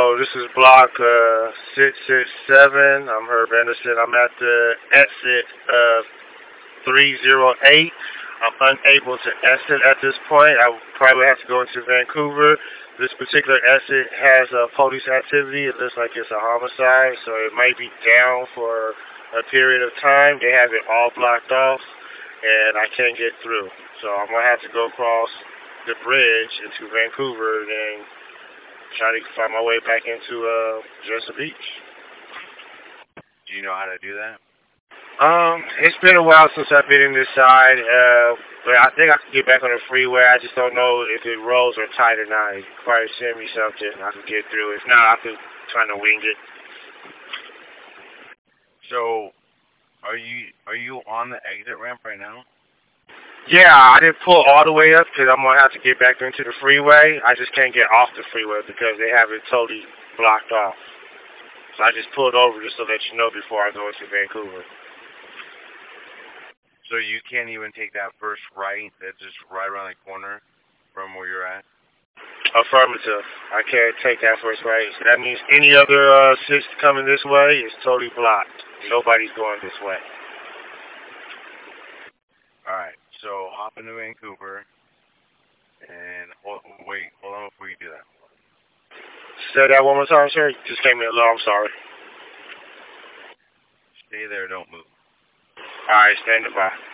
So this is block 667. I'm Herb Anderson. I'm at the exit 308. I'm unable to exit at this point. I probably have to go into Vancouver. This particular exit has police activity. It looks like it's a homicide, so it might be down for a period of time. They have it all blocked off, and I can't get through. So I'm going to have to go across the bridge into Vancouver and then try to find my way back into Jersey Beach. Do you know how to do that? It's been a while since I've been in this side, but I think I can get back on the freeway. I just don't know if the roads are tight or not. You can probably send me something I can get through. If not, I could try to wing it. So, are you on the exit ramp right now? Yeah, I didn't pull all the way up because I'm going to have to get back into the freeway. I just can't get off the freeway because they have it totally blocked off. So I just pulled over just to let you know before I go into Vancouver. So you can't even take that first right that's just right around the corner from where you're at? Affirmative. I can't take that first right. So that means any other six coming this way is totally blocked. Nobody's going this way. Alright, so hop into Vancouver and hold on before you do that. Say that one more time, sir. Just came in low. I'm sorry. Stay there, don't move. All right, standing by.